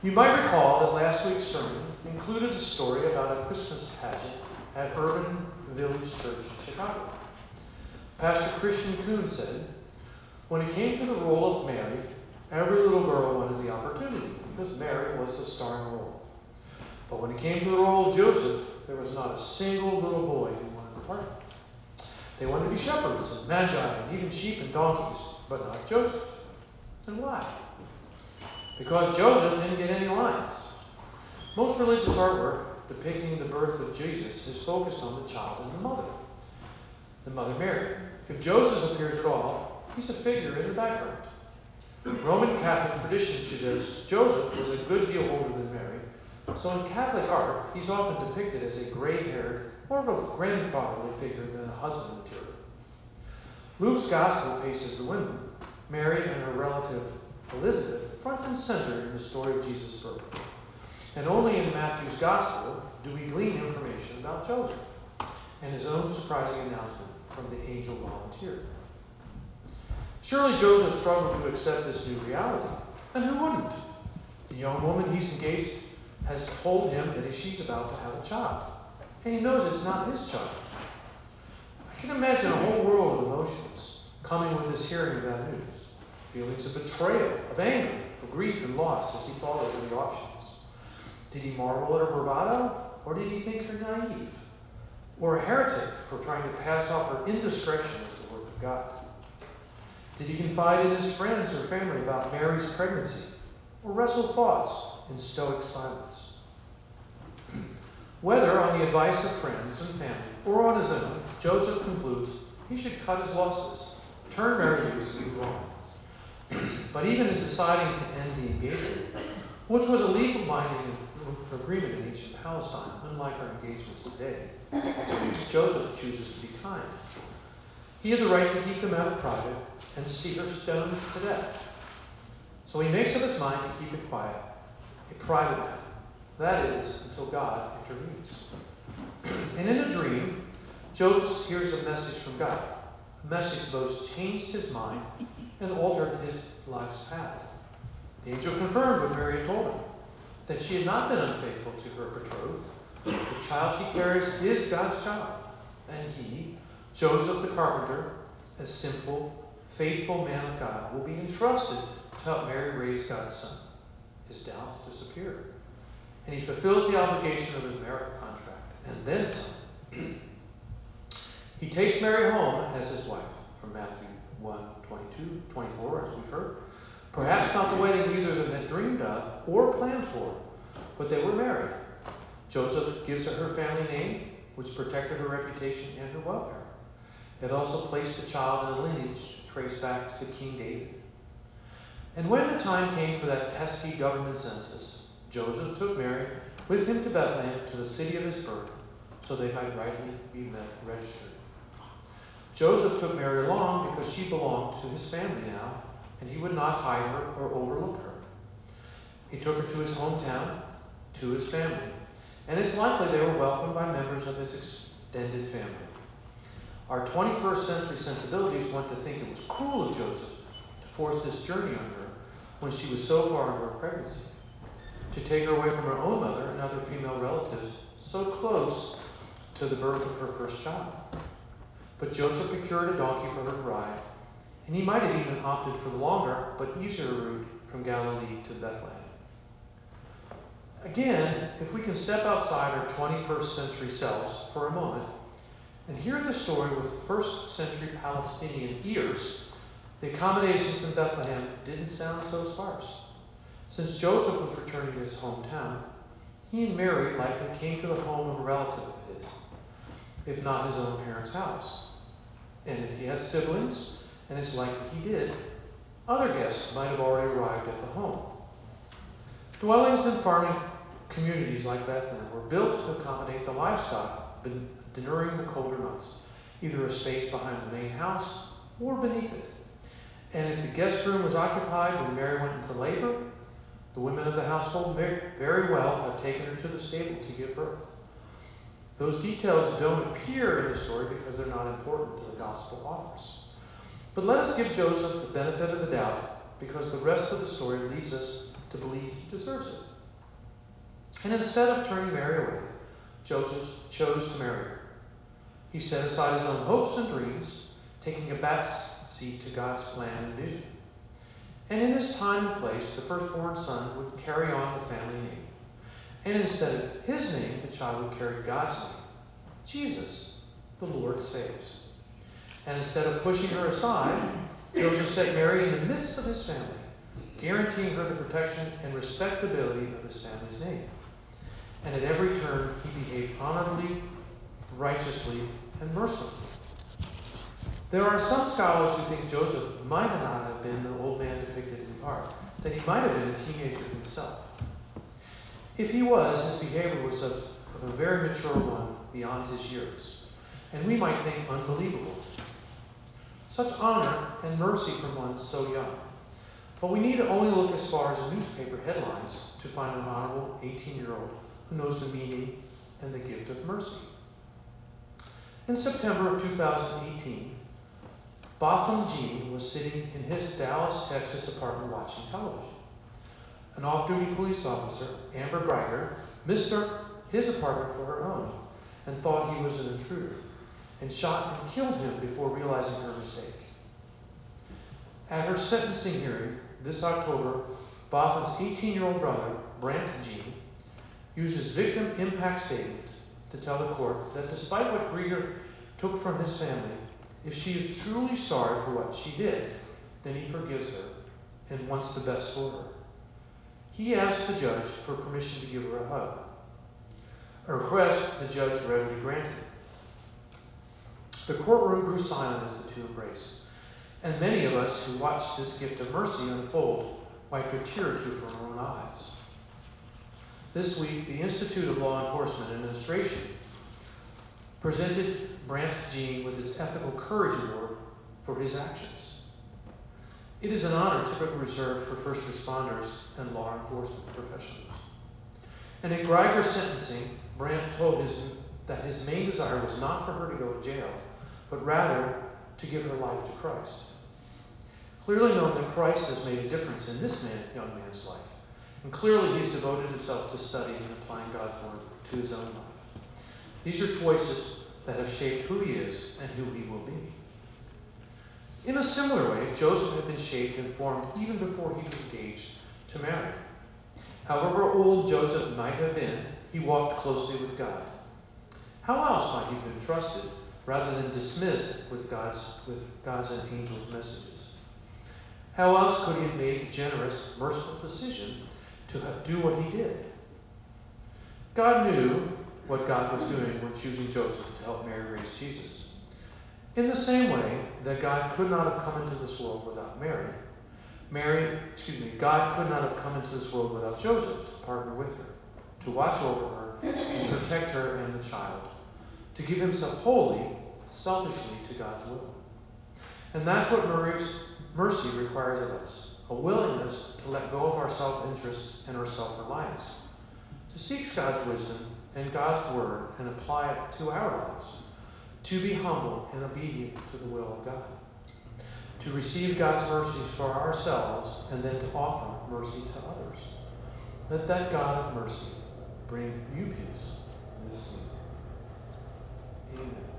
You might recall that last week's sermon included a story about a Christmas pageant at Urban Village Church in Chicago. Pastor Christian Kuhn said, when it came to the role of Mary, every little girl wanted the opportunity because Mary was the starring role. But when it came to the role of Joseph, there was not a single little boy who wanted the part. They wanted to be shepherds and magi and even sheep and donkeys, but not Joseph. And why? Because Joseph didn't get any lines. Most religious artwork depicting the birth of Jesus is focused on the child and the mother Mary. If Joseph appears at all, he's a figure in the background. Roman Catholic tradition suggests Joseph was a good deal older than Mary, so in Catholic art, he's often depicted as a gray-haired, more of a grandfatherly figure than a husband material. Luke's gospel places the women, Mary and her relative Elizabeth, front and center in the story of Jesus' birth. And only in Matthew's gospel do we glean information about Joseph and his own surprising announcement from the angel volunteer. Surely Joseph struggled to accept this new reality, and who wouldn't? The young woman he's engaged has told him that she's about to have a child, and he knows it's not his child. I can imagine a whole world of emotions coming with his hearing of that news. Feelings of betrayal, of anger, of grief and loss as he thought over the options. Did he marvel at her bravado, or did he think her naive? Or a heretic for trying to pass off her indiscretion as the work of God? Did he confide in his friends or family about Mary's pregnancy, or wrestle thoughts in stoic silence? Whether on the advice of friends and family, or on his own, Joseph concludes he should cut his losses, turn Mary loose and move on. But even in deciding to end the engagement, which was a legal binding agreement in ancient Palestine, unlike our engagements today, Joseph chooses to be kind. He had the right to keep them out of private and to see her stoned to death. So he makes up his mind to keep it quiet, a private matter. That is, until God intervenes. And in a dream, Joseph hears a message from God, a message both changed his mind and altered his life's path. The angel confirmed what Mary had told him, that she had not been unfaithful to her betrothed. The child she carries is God's child, and he, Joseph the carpenter, a simple, faithful man of God, will be entrusted to help Mary raise God's son. His doubts disappear, and he fulfills the obligation of his marriage contract, and then some. He takes Mary home as his wife, from Matthew 1:22-24, as we've heard. Perhaps not the wedding either of them had dreamed of or planned for, but they were married. Joseph gives her her family name, which protected her reputation and her welfare. It also placed the child in a lineage traced back to King David. And when the time came for that pesky government census, Joseph took Mary with him to Bethlehem, to the city of his birth, so they might rightly be registered. Joseph took Mary along because she belonged to his family now, and he would not hide her or overlook her. He took her to his hometown, to his family, and it's likely they were welcomed by members of his extended family. Our 21st century sensibilities want to think it was cruel of Joseph to force this journey on her when she was so far into her pregnancy, to take her away from her own mother and other female relatives so close to the birth of her first child. But Joseph procured a donkey for her to ride, and he might have even opted for the longer but easier route from Galilee to Bethlehem. Again, if we can step outside our 21st century selves for a moment and hear the story with first century Palestinian ears, the accommodations in Bethlehem didn't sound so sparse. Since Joseph was returning to his hometown, he and Mary likely came to the home of a relative of his, if not his own parents' house. And if he had siblings, and it's likely he did, other guests might have already arrived at the home. Dwellings in farming communities like Bethlehem were built to accommodate the livestock during the colder months, either a space behind the main house or beneath it. And if the guest room was occupied when Mary went into labor, the women of the household may very well have taken her to the stable to give birth. Those details don't appear in the story because they're not important to the gospel authors. But let us give Joseph the benefit of the doubt, because the rest of the story leads us to believe he deserves it. And instead of turning Mary away, Joseph chose to marry her. He set aside his own hopes and dreams, taking a back seat to God's plan and vision. And in his time and place, the firstborn son would carry on the family name. And instead of his name, the child would carry God's name. Jesus, the Lord saves. And instead of pushing her aside, Joseph set Mary in the midst of his family, guaranteeing her the protection and respectability of his family's name. And at every turn, he behaved honorably, righteously, and mercifully. There are some scholars who think Joseph might not have been the old man depicted in part, that he might have been a teenager himself. If he was, his behavior was of a very mature one beyond his years, and we might think unbelievable. Such honor and mercy from one so young. But we need to only look as far as newspaper headlines to find an honorable 18-year-old who knows the meaning and the gift of mercy. In September of 2018, Botham Jean was sitting in his Dallas, Texas apartment watching television. An off-duty police officer, Amber Greiger, mistook his apartment for her own and thought he was an intruder, and shot and killed him before realizing her mistake. At her sentencing hearing this October, Botham's 18-year-old brother, Brant Jean, used his victim impact statement to tell the court that despite what Greiger took from his family, if she is truly sorry for what she did, then he forgives her and wants the best for her. He asked the judge for permission to give her a hug, a request the judge readily granted. The courtroom grew silent as the two embraced, and many of us who watched this gift of mercy unfold wiped a tear or two from our own eyes. This week, the Institute of Law Enforcement Administration presented Brant Jean with his Ethical Courage Award for his actions. It is an honor typically reserved for first responders and law enforcement professionals. And at Greiger's sentencing, Brant told that his main desire was not for her to go to jail, but rather to give her life to Christ. Clearly known that Christ has made a difference in this young man's life, and clearly he's devoted himself to studying and applying God's word to his own life. These are choices that have shaped who he is and who he will be. In a similar way, Joseph had been shaped and formed even before he was engaged to Mary. However old Joseph might have been, he walked closely with God. How else might he have been trusted rather than dismissed with God's and angels' messages? How else could he have made the generous, merciful decision to do what he did? God knew what God was doing when choosing Joseph to help Mary raise Jesus. In the same way that God could not have come into this world without God could not have come into this world without Joseph to partner with her, to watch over her, and protect her and the child, to give himself wholly, selfishly to God's will. And that's what mercy requires of us, a willingness to let go of our self-interests and our self-reliance, to seek God's wisdom and God's word and apply it to our lives, to be humble and obedient to the will of God, to receive God's mercies for ourselves and then to offer mercy to others. Let that God of mercy bring you peace in this season. Amen.